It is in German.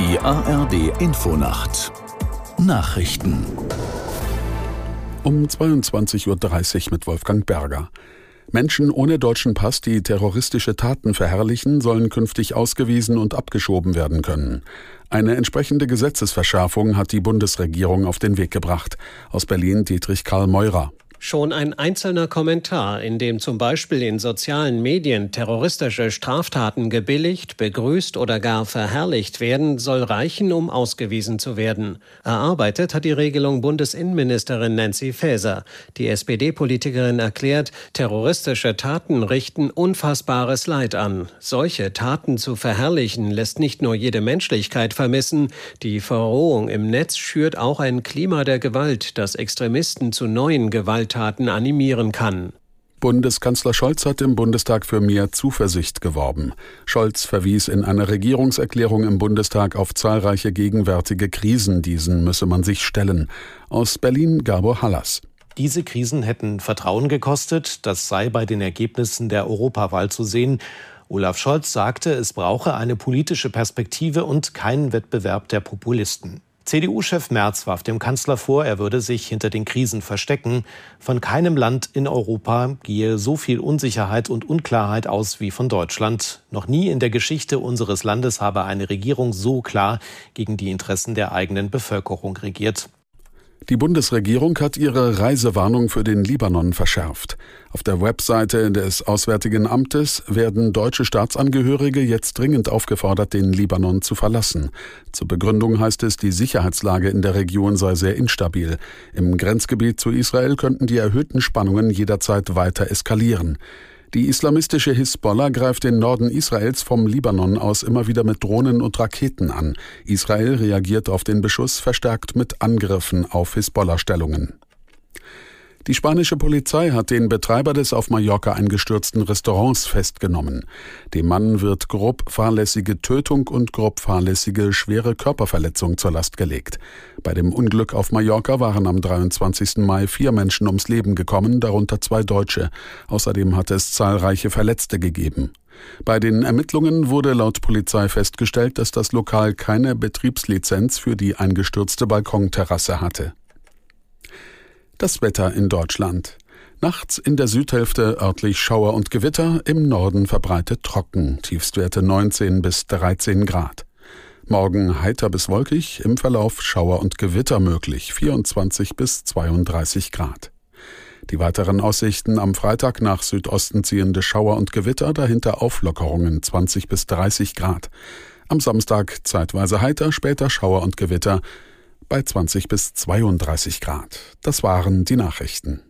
Die ARD-Infonacht Nachrichten um 22:30 Uhr mit Wolfgang Berger. Menschen ohne deutschen Pass, die terroristische Taten verherrlichen, sollen künftig ausgewiesen und abgeschoben werden können. Eine entsprechende Gesetzesverschärfung hat die Bundesregierung auf den Weg gebracht. Aus Berlin Dietrich Karl Meurer. Schon ein einzelner Kommentar, in dem zum Beispiel in sozialen Medien terroristische Straftaten gebilligt, begrüßt oder gar verherrlicht werden, soll reichen, um ausgewiesen zu werden. Erarbeitet hat die Regelung Bundesinnenministerin Nancy Faeser. Die SPD-Politikerin erklärt, terroristische Taten richten unfassbares Leid an. Solche Taten zu verherrlichen, lässt nicht nur jede Menschlichkeit vermissen. Die Verrohung im Netz schürt auch ein Klima der Gewalt, das Extremisten zu neuen Gewalttaten animieren kann. Bundeskanzler Scholz hat im Bundestag für mehr Zuversicht geworben. Scholz verwies in einer Regierungserklärung im Bundestag auf zahlreiche gegenwärtige Krisen, diesen müsse man sich stellen. Aus Berlin Gabor Hallas. Diese Krisen hätten Vertrauen gekostet, das sei bei den Ergebnissen der Europawahl zu sehen. Olaf Scholz sagte, es brauche eine politische Perspektive und keinen Wettbewerb der Populisten. CDU-Chef Merz warf dem Kanzler vor, er würde sich hinter den Krisen verstecken. Von keinem Land in Europa gehe so viel Unsicherheit und Unklarheit aus wie von Deutschland. Noch nie in der Geschichte unseres Landes habe eine Regierung so klar gegen die Interessen der eigenen Bevölkerung regiert. Die Bundesregierung hat ihre Reisewarnung für den Libanon verschärft. Auf der Webseite des Auswärtigen Amtes werden deutsche Staatsangehörige jetzt dringend aufgefordert, den Libanon zu verlassen. Zur Begründung heißt es, die Sicherheitslage in der Region sei sehr instabil. Im Grenzgebiet zu Israel könnten die erhöhten Spannungen jederzeit weiter eskalieren. Die islamistische Hisbollah greift den Norden Israels vom Libanon aus immer wieder mit Drohnen und Raketen an. Israel reagiert auf den Beschuss verstärkt mit Angriffen auf Hisbollah-Stellungen. Die spanische Polizei hat den Betreiber des auf Mallorca eingestürzten Restaurants festgenommen. Dem Mann wird grob fahrlässige Tötung und grob fahrlässige schwere Körperverletzung zur Last gelegt. Bei dem Unglück auf Mallorca waren am 23. Mai 4 Menschen ums Leben gekommen, darunter 2 Deutsche. Außerdem hat es zahlreiche Verletzte gegeben. Bei den Ermittlungen wurde laut Polizei festgestellt, dass das Lokal keine Betriebslizenz für die eingestürzte Balkonterrasse hatte. Das Wetter in Deutschland. Nachts in der Südhälfte örtlich Schauer und Gewitter, im Norden verbreitet trocken, Tiefstwerte 19 bis 13 Grad. Morgen heiter bis wolkig, im Verlauf Schauer und Gewitter möglich, 24 bis 32 Grad. Die weiteren Aussichten am Freitag: nach Südosten ziehende Schauer und Gewitter, dahinter Auflockerungen 20 bis 30 Grad. Am Samstag zeitweise heiter, später Schauer und Gewitter bei 20 bis 32 Grad. Das waren die Nachrichten.